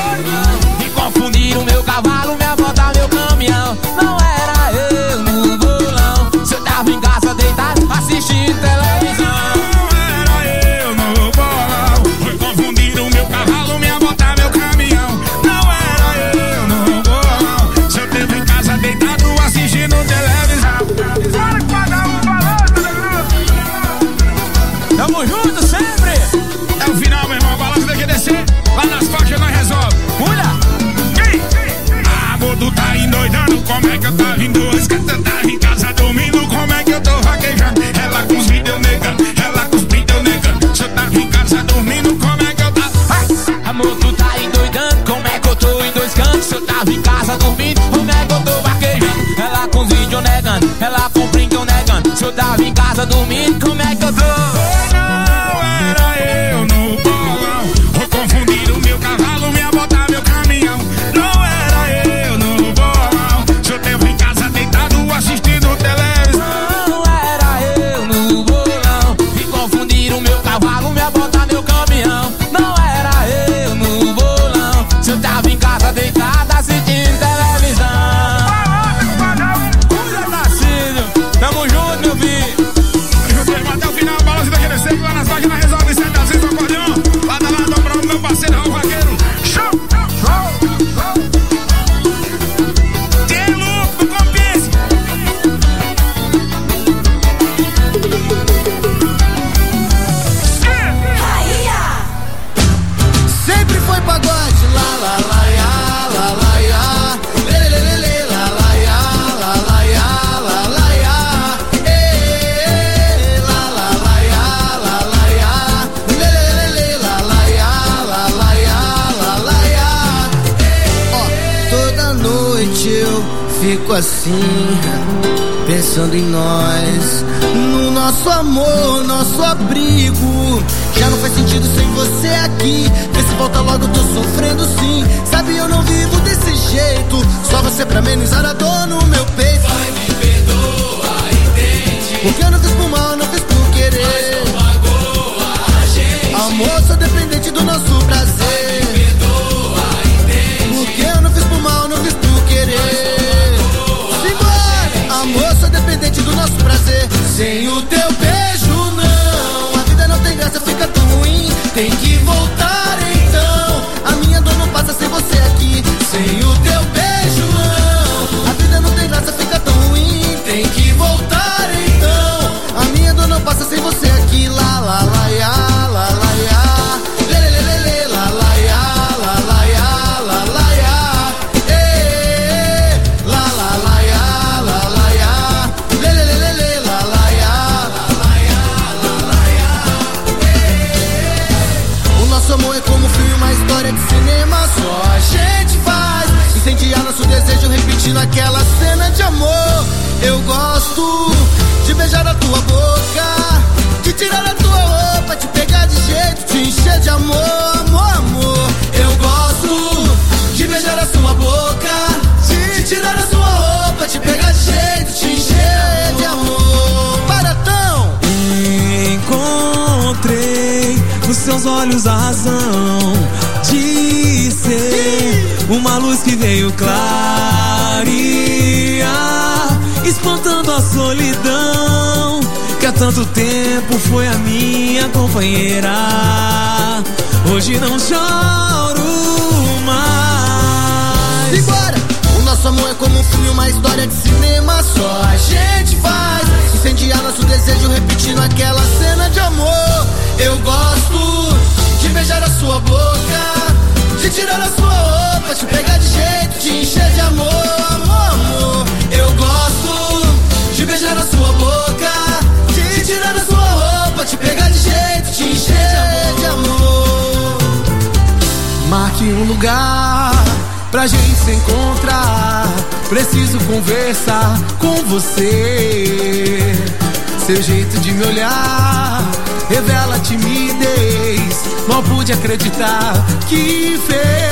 fico assim, pensando em nós, no nosso amor, nosso abrigo. Já não faz sentido sem você aqui. Vê se volta logo, tô sofrendo sim. Sabe, eu não vivo desse jeito. Só você pra amenizar a dor no meu peito. Vai, me perdoa, entende? Porque eu não fiz por mal, não fiz por querer. Mas não magoa a gente. Amor, sou dependente do nosso prazer. Vai, me perdoa, entende? Porque eu não fiz por mal, não fiz por querer. Amor, sou dependente do nosso prazer. Sem o teu beijo, não. A vida não tem graça, fica tão ruim. Tem que voltar então. A minha dor não passa sem você aqui. Sem o teu beijo, não. A vida não tem graça, fica tão ruim. Tem que voltar então. A minha dor não passa sem você aqui. Lá, lá, lá, ya, lá, lá, ya. Lê, lê, lê, lê, lá, lá, ya, lá, lá, ya, lá, lá, ya. Ê, lá, lá, lá, ya. Nosso amor é como um filme, uma história de cinema. Só a gente faz incendiar nosso desejo, repetindo aquela cena de amor. Eu gosto de beijar a tua boca, de tirar a tua roupa, te pegar de jeito, te encher de amor, amor, amor. Eu gosto de beijar a sua boca, de tirar a sua roupa, te pegar de jeito, te encher de amor. Baratão! Encontrei nos seus olhos a razão de ser uma luz que veio clarear, espantando a solidão que há tanto tempo foi a minha companheira. Hoje não choro mais. Simbora! O nosso amor é como um filme, uma história de cinema. Só a gente faz incendiar nosso desejo, repetindo aquela cena de amor. Eu gosto de beijar a sua boca, de tirar a sua roupa, te pegar de jeito, te encher de amor, amor, amor. Eu gosto de beijar a sua boca, de tirar a sua roupa, te pegar de jeito, te encher de amor. Marque um lugar pra gente se encontrar. Preciso conversar com você. Seu jeito de me olhar revela timidez. Mal pude acreditar que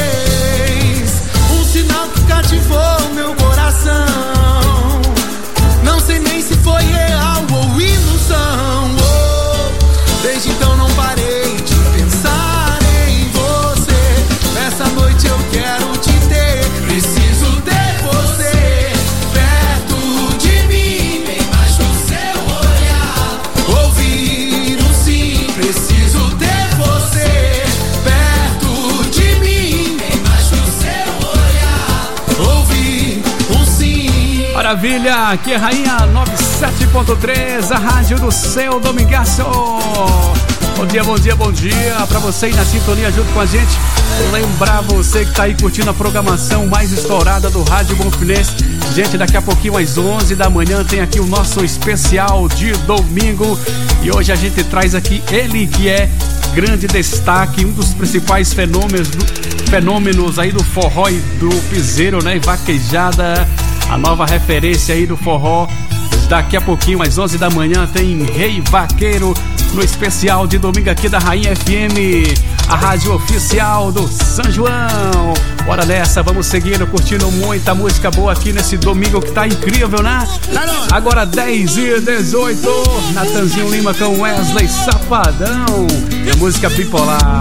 fez um sinal que cativou meu coração. Não sei nem se foi real ou ilusão. Oh, desde então não parei de pensar em você. Essa noite eu quero te ter. Preciso ter você perto de mim, bem mais no seu olhar. Ouvir um sim. Preciso ter você perto de mim, bem mais no seu olhar. Ouvir um sim. Maravilha, aqui é Rainha noventa e sete ponto três, a rádio do seu domingaço. Bom dia, bom dia, bom dia pra você aí na sintonia junto com a gente. Lembrar você que tá aí curtindo a programação mais estourada do Rádio Bonfinense. Gente, daqui a pouquinho às onze da manhã tem aqui o nosso especial de domingo. E hoje a gente traz aqui ele que é grande destaque, um dos principais fenômenos, do, fenômenos aí do forró e do piseiro, né? Vaquejada, a nova referência aí do forró. Daqui a pouquinho às onze da manhã tem Rei Vaqueiro no especial de domingo aqui da Rainha F M, a rádio oficial do São João. Bora nessa, vamos seguindo, curtindo muita música boa aqui nesse domingo que tá incrível, né? Agora dez e dezoito, Natanzinho Lima com Wesley Safadão e a música Bipolar.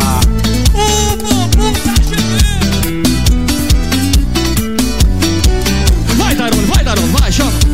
Vai, Daron, vai, Daron, vai, chama.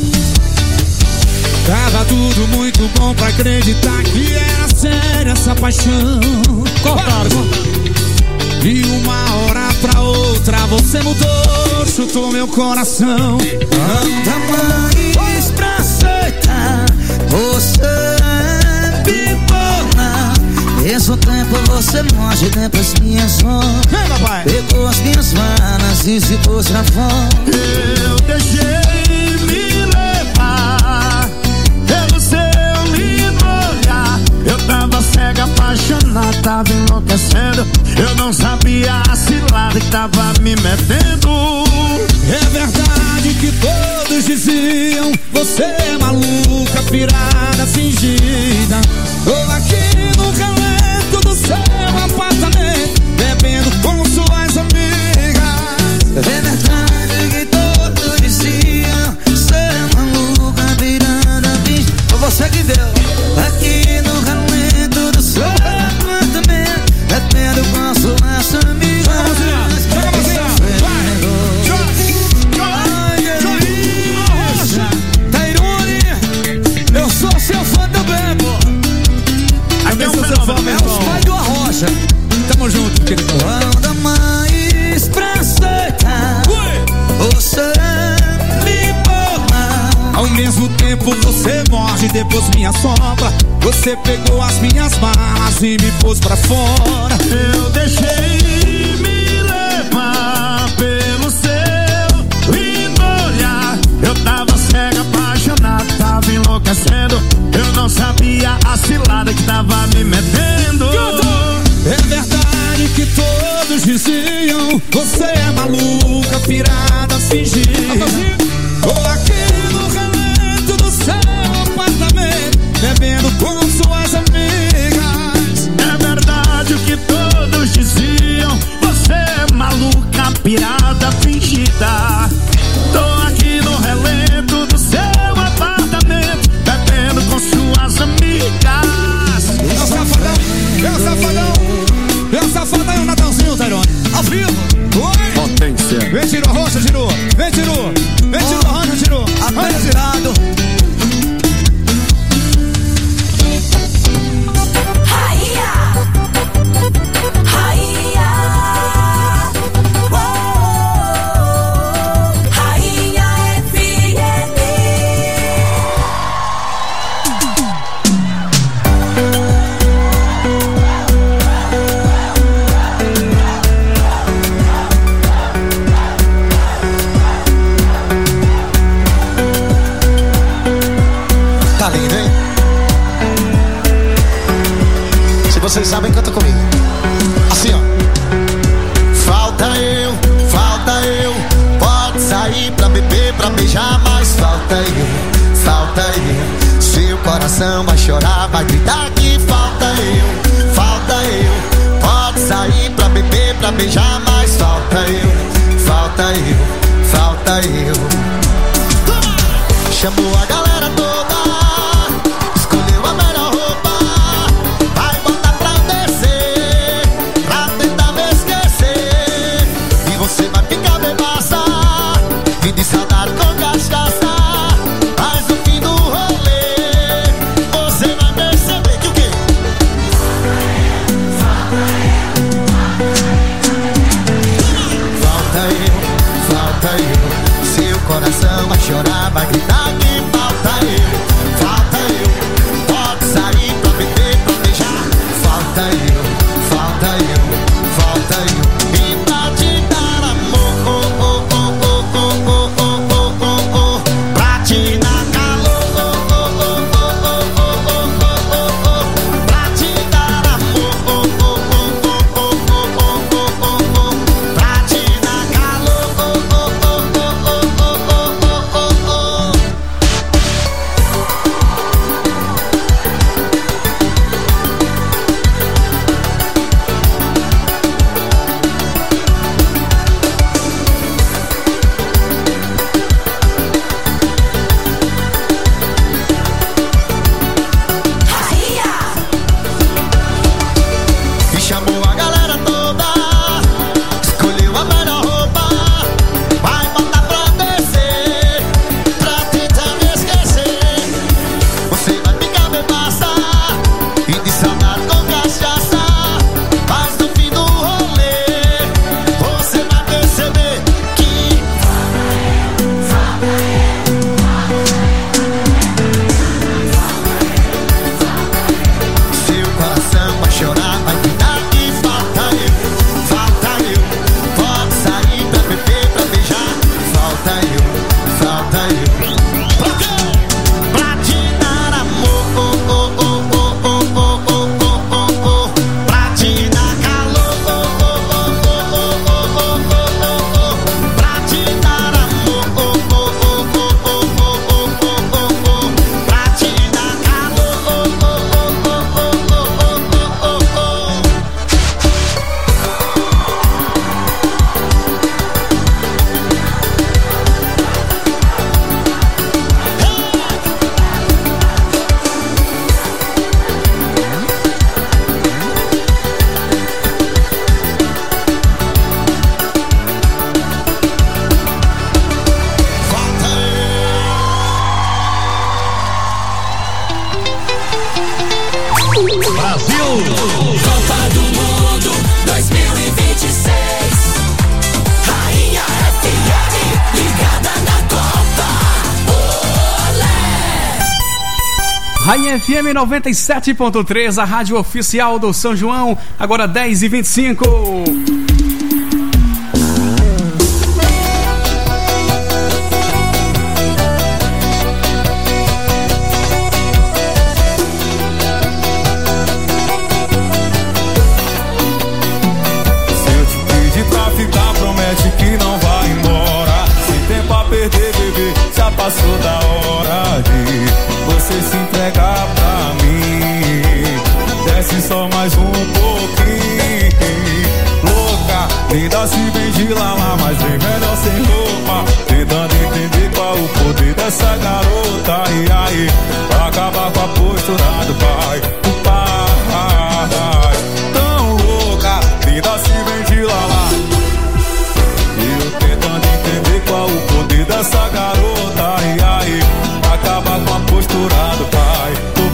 Tava tudo muito bom pra acreditar que era séria essa paixão. Cortaram. De uma hora pra outra você mudou, chutou meu coração. Anda mais pra aceitar, você é bipolar. Mesmo tempo você morre dentro das minhas mãos. Pegou as minhas manas e se pôs na fome. Eu deixei me levar pelo seu lindo olhar. Eu tava cega, apaixonado, tava enlouquecendo. Eu não sabia a cilada que tava me metendo. É verdade que todos diziam, você é maluca, pirada, fingida. Tô aqui no relento do seu apartamento, bebendo com suas amigas. É verdade que todos diziam, você é maluca, pirada, fingida. Foi você que deu. Aqui no relento do seu apartamento, bebendo com suas amigas. Eu sou seu fã também, pô. Aqui é um fenômeno, é os pais do Arrocha. Tamo junto, querido. Quando a mais pra aceitar, você me borra. Ao mesmo tempo você morre, depois me assombra. Você pegou as minhas malas e me pôs pra fora. Eu deixei me levar pelo seu lindo olhar. Eu tava cega, apaixonado, tava enlouquecendo. Eu não sabia a cilada que tava me metendo. É verdade que todos diziam, você é maluca, pirada, fingida. Tô aqui no relento do seu apartamento, bebendo com suas amigas. É verdade o que todos diziam, você é maluca, pirada, fingida. Tô aqui no relento do seu apartamento, bebendo com suas amigas. É o safadão, é o safadão, é o safadão, é o Natalzinho, Tairone. Ao vivo. Oi. Potência. Vem, tirou, roxa, tirou. Vem, tirou. Vem, tirou, Rana, tirou. Até tirado. Rainha, rainha, oh, rainha F M. Tá lindo, hein? Se vocês sabem, canta comigo. Assim, ó. Falta eu, falta eu. Pode sair pra beber, pra beijar, mas falta eu, falta eu. Seu coração vai chorar, vai gritar que falta eu, falta eu. Pode sair pra beber, pra beijar, mas falta eu, falta eu, falta eu. Chamou a galera toda, escolheu a melhor roupa, vai botar pra descer, pra tentar me esquecer. E você vai ficar bebaça, e de saudade com cachaça. Mas no fim do rolê, você vai perceber que o quê? Falta eu, falta eu. Seu coração vai chorar, vai gritar que falta eu, Brasil. Copa do Mundo dois mil e vinte e seis. Rainha F M, ligada na Copa. Olé! Rainha F M noventa e sete ponto três, a rádio oficial do São João, agora dez e vinte e cinco. Passou da hora de você se entregar pra mim. Desce só mais um pouquinho. Louca, linda se vem de lá lá, mas vem melhor sem roupa. Tentando entender qual o poder dessa garota. E aí, pra acabar com a postura do pai, do pai. Tão louca, linda se vem de lá lá. Eu tentando entender qual o poder dessa garota. Acaba com a postura do pai, do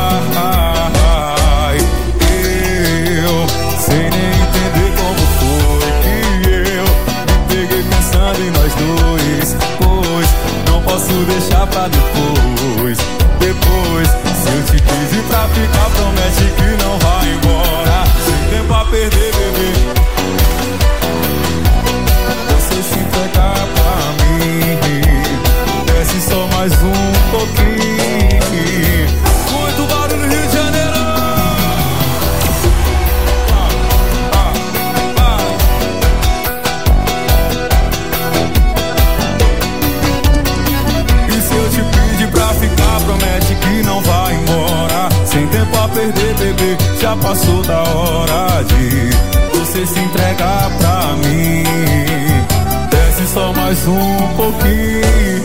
pai. Eu, sem nem entender como foi que eu me peguei pensando em nós dois. Pois não posso deixar pra depois. Depois, se eu te pedir pra ficar, promete que não vai embora. Sem tempo a perder, bebê. Você se entregar pra mim. Desce só mais um pouquinho. Muito barulho no Rio de Janeiro. Ah, ah, ah. E se eu te pedir pra ficar, promete que não vai embora. Sem tempo a perder, bebê, já passou da hora de você se entregar pra mim. Desce só mais um pouquinho.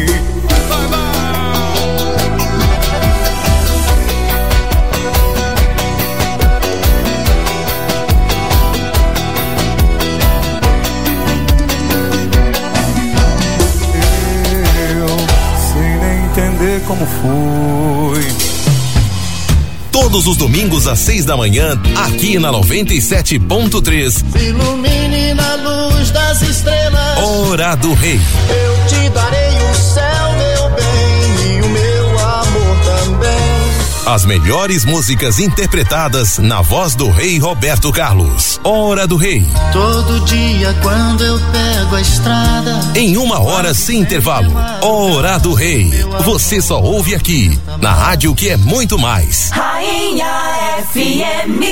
Como foi? Todos os domingos às seis da manhã, aqui na noventa e sete ponto três. Ilumine na luz das estrelas. Hora do Rei. Eu te darei o céu, meu bem, e o meu amor também. As melhores músicas interpretadas na voz do Rei Roberto Carlos. Hora do Rei. Todo dia quando eu pego a estrada. Em uma hora sem intervalo. Hora do Rei. Você só ouve aqui, na rádio que é muito mais. Rainha F M.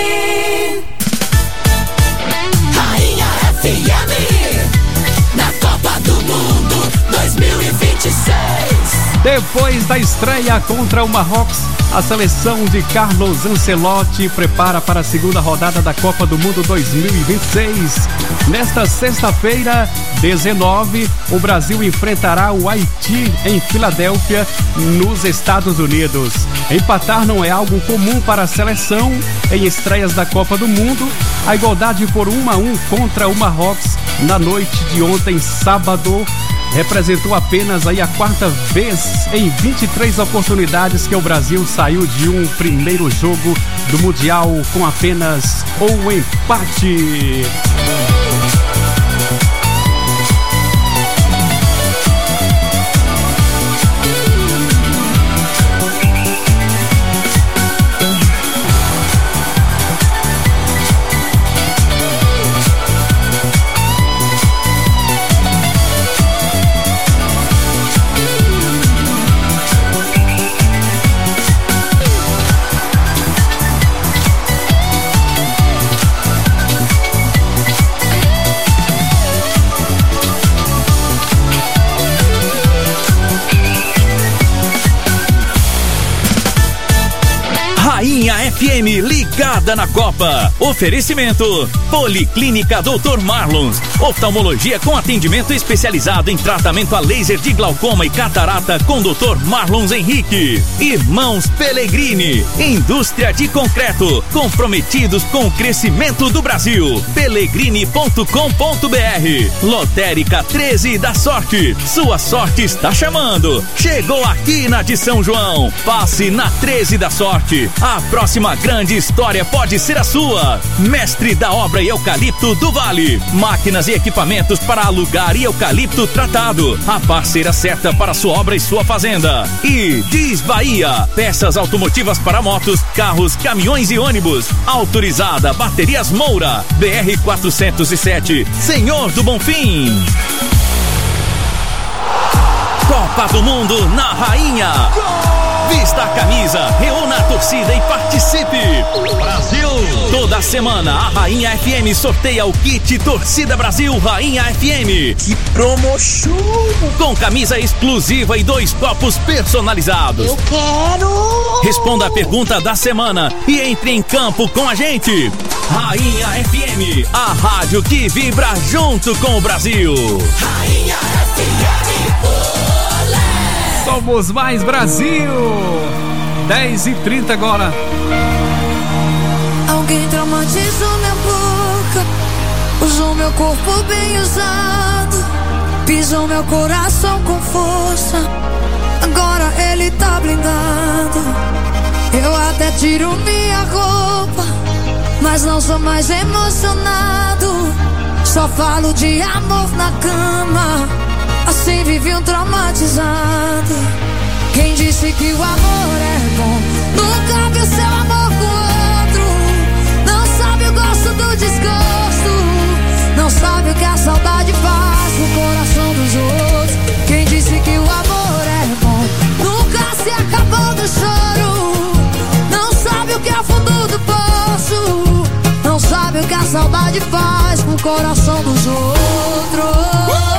Rainha F M. Na Copa do Mundo dois mil e vinte e seis. Depois da estreia contra o Marrocos, a seleção de Carlos Ancelotti prepara para a segunda rodada da Copa do Mundo dois mil e vinte e seis. Nesta sexta-feira, dezenove, o Brasil enfrentará o Haiti em Filadélfia, nos Estados Unidos. Empatar não é algo comum para a seleção em estreias da Copa do Mundo. A igualdade por um a um contra o Marrocos na noite de ontem, sábado, representou apenas aí a quarta vez em vinte e três oportunidades que o Brasil saiu de um primeiro jogo do Mundial com apenas um empate. F M ligada na Copa. Oferecimento Policlínica doutor Marlons, oftalmologia com atendimento especializado em tratamento a laser de glaucoma e catarata com doutor Marlons Henrique. Irmãos Pellegrini, indústria de concreto, comprometidos com o crescimento do Brasil. Pellegrini ponto com ponto br. Lotérica treze da Sorte, sua sorte está chamando. Chegou aqui na de São João, passe na treze da Sorte. A próxima grande história pode ser a sua. Mestre da Obra e Eucalipto do Vale. Máquinas e equipamentos para alugar e eucalipto tratado. A parceira certa para sua obra e sua fazenda. E Diz Bahia. Peças automotivas para motos, carros, caminhões e ônibus. Autorizada Baterias Moura. B R quatrocentos e sete. Senhor do Bonfim. Copa do Mundo na Rainha. Vista a camisa, reúna a torcida e participe. Brasil! Toda semana a Rainha F M sorteia o kit Torcida Brasil Rainha F M. Que promoção! Com camisa exclusiva e dois copos personalizados. Eu quero! Responda a pergunta da semana e entre em campo com a gente. Rainha F M, a rádio que vibra junto com o Brasil. Rainha F M. Somos mais Brasil. dez e trinta agora. Alguém traumatizou minha boca, usou meu corpo bem usado, pisou meu coração com força. Agora ele tá blindado. Eu até tiro minha roupa, mas não sou mais emocionado. Só falo de amor na cama, assim vive um traumatizado. Quem disse que o amor é bom nunca viu seu amor com outro. Não sabe o gosto do desgosto, não sabe o que a saudade faz no coração dos outros. Quem disse que o amor é bom nunca se acabou do choro. Não sabe o que é o fundo do poço, não sabe o que a saudade faz com o coração dos outros.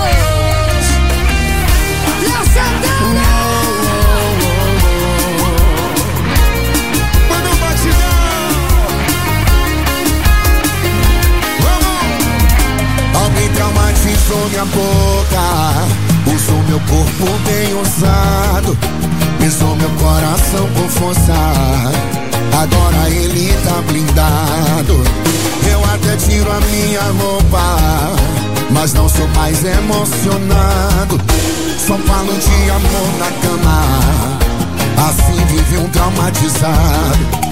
Alguém traumatizou minha boca, usou meu corpo bem usado, pisou meu coração com força. Agora ele tá blindado. Eu até tiro a minha roupa, mas não sou mais emocionado. Só falo de amor na cama, assim vive um traumatizado.